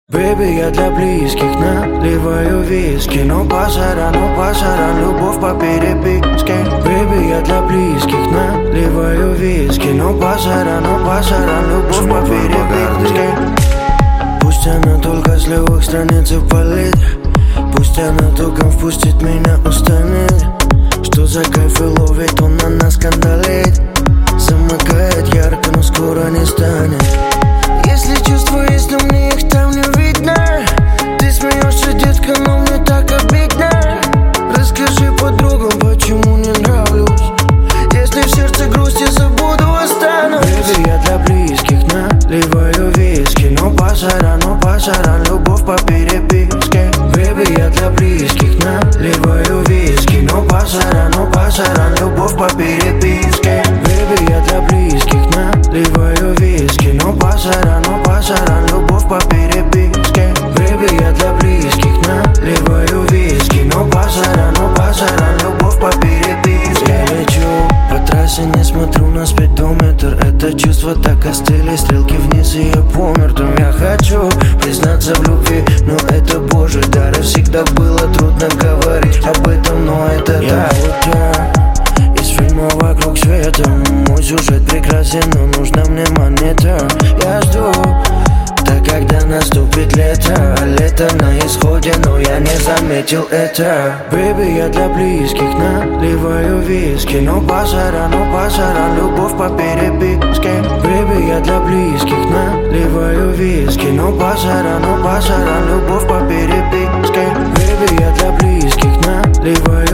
Бэйби, я для близких наливаю виски. Но пасаран, любовь по переписке. Бэйби, я для близких наливаю виски. Но пасаран, любовь по переписке. Пусть она только с левых страниц и палит. Пусть она током впустит, меня устанет. Что за кайф и ловит, он на нас скандалит. Замыкает ярко, но скоро не станет. Если чувства есть, но мне их там не видно. Ты смеешься, детка, но мне так обидно. Расскажи подругам, почему не нравлюсь. Если в сердце грусть, я забуду, останусь. Бэйби, я для близких наливаю виски. Но пасаран, любовь по переписке. Бэйби, я для близких наливаю виски. Но пасаран, любовь по переписке. Бэйби, я для близких наливаю виски. Но пасаран, любовь по переписке. Бэйби, я для близких наливаю виски. Но пасаран, любовь по переписке. Я лечу по трассе, не смотрю на спидометр. Это чувство так остыли, стрелки вниз, и я по мертвым. Я хочу признаться в любви, но это божий дар. И всегда было трудно говорить об этом, но это я будто из фильма «Вокруг света». Мой сюжет прекрасен, но нужна мне монета. Я жду, так когда наступит лето. А лето на исходе, но я не заметил это. Бэйби, я для близких наливаю виски. Но пасаран, любовь по переписке. Бэйби, я для близких наливаю виски. Но пасаран, любовь по переписке. Бэйби, я для близких наливаю